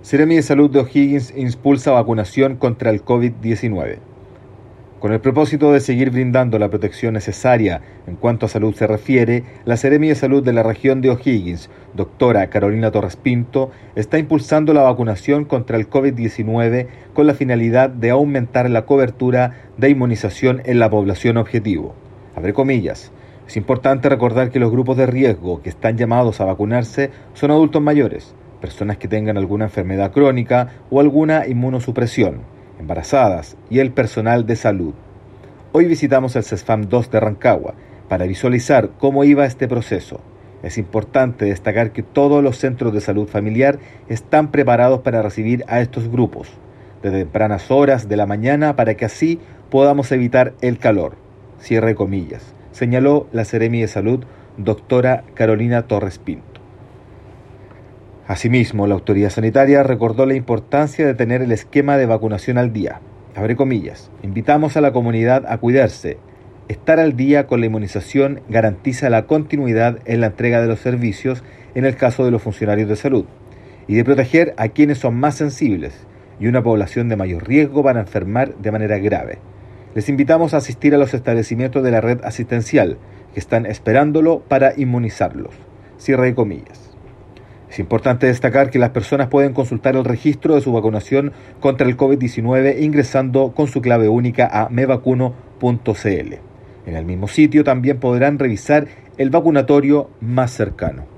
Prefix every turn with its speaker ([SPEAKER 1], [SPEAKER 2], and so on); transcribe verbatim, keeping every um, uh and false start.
[SPEAKER 1] Seremi de Salud de O'Higgins impulsa vacunación contra el COVID diecinueve. Con el propósito de seguir brindando la protección necesaria en cuanto a salud se refiere, la Seremi de Salud de la región de O'Higgins, doctora Carolina Torres Pinto, está impulsando la vacunación contra el COVID diecinueve con la finalidad de aumentar la cobertura de inmunización en la población objetivo. Abre comillas. Es importante recordar que los grupos de riesgo que están llamados a vacunarse son adultos mayores, personas que tengan alguna enfermedad crónica o alguna inmunosupresión, embarazadas y el personal de salud. Hoy visitamos el CESFAM dos de Rancagua para visualizar cómo iba este proceso. Es importante destacar que todos los centros de salud familiar están preparados para recibir a estos grupos, desde tempranas horas de la mañana para que así podamos evitar el calor. Cierre comillas, señaló la Seremi de Salud, doctora Carolina Torres Pinto. Asimismo, la autoridad sanitaria recordó la importancia de tener el esquema de vacunación al día. Abre comillas, invitamos a la comunidad a cuidarse. Estar al día con la inmunización garantiza la continuidad en la entrega de los servicios en el caso de los funcionarios de salud y de proteger a quienes son más sensibles y una población de mayor riesgo para enfermar de manera grave. Les invitamos a asistir a los establecimientos de la red asistencial que están esperándolo para inmunizarlos. Cierre de comillas. Es importante destacar que las personas pueden consultar el registro de su vacunación contra el COVID diecinueve ingresando con su clave única a me vacuno punto c l. En el mismo sitio también podrán revisar el vacunatorio más cercano.